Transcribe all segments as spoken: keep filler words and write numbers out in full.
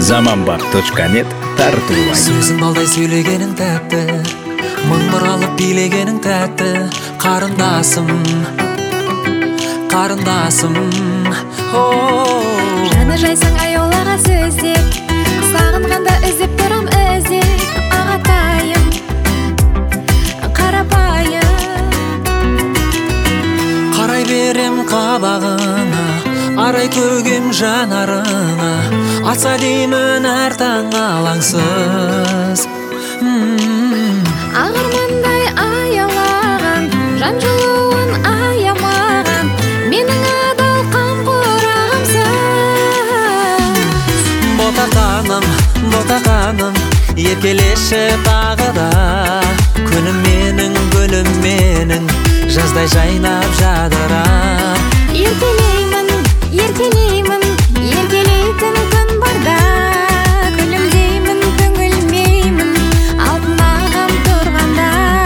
заманбап точка нет тартуулайт. Сөзің балдай сөйлегенің тәтті, мың бұралып билегенің тәтті. Қарындасым, қарындасым, оу. Жаны жайсаң аяулаға сөздеп, сағынғанда іздеп тұрам іздеп. Ағатайым, қарапайым. Қарай берем қабағына, арай төгем жанарына. Атса деймін әр таң алаңсыз. Ағырмандай аялаған, жан жылуын аямаған, менің адал қамқорағымсыз. Ботақаным, ботақаным, еркелеші тағы да. Күнім менің, гүлім менің, жаздай жайнап жадыра. Еркелеймін, еркелеймін, еркелейтін күн барда. Күлімдеймін, түңілмеймін, алтын ағам тұрғанда.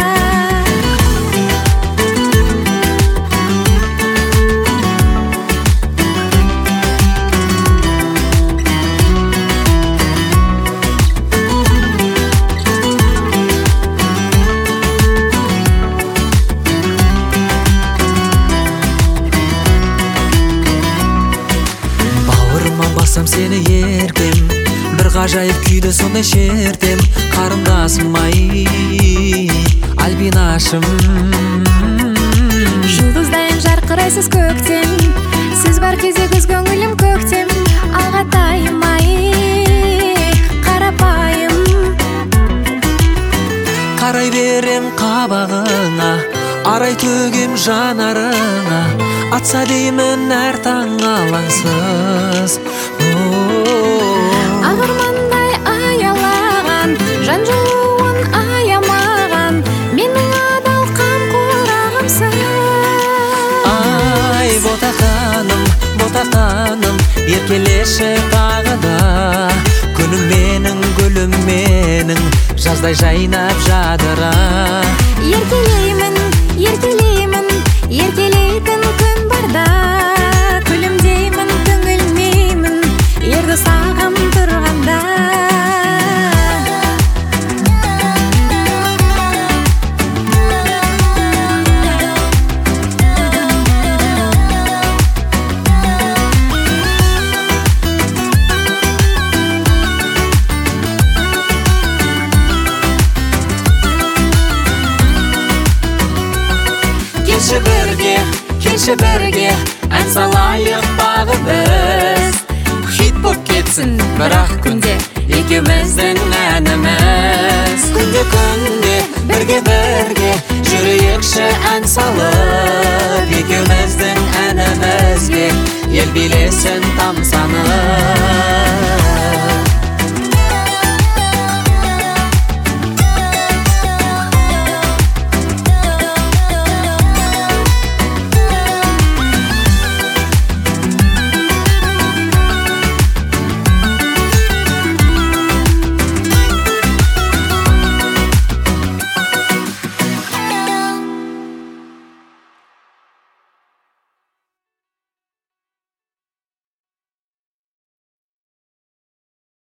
Басам сені еркем, бір ғажайып күйді сондай шертем. Қарындасым ай, альбинашым. Жұлдыздайын жарқырайсыз көктем, сіз бар кезде көз көңілім көктем. Ағатайым ай, қарапайым. Қарай берем қабағыңа, арай төгем жанарыңа. Атса деймін әр таң алаңсыз. Ағырмандай аялаған, жан жылуын аямаған, менің адал қамқорағымсың. Ай, ботақаным, ботақаным, еркелеші тағы да. Күнім менің, гүлім менің, жаздай жайнап жадыра. Еркелеймін, еркелеймін, еркелейтін күн барда. Күлімдеймін, түңілмеймін, ерді сағым тұрғанда. Келші бірге, келші бірге, ән салайық бағы біз. Хит боп кетсін бірақ күнде, екеуміздің әніміз. Күнде күнде, бірге бірге, жүрейікші ән салып. Екеуміздің әнімізге, ел билесін тамсанып.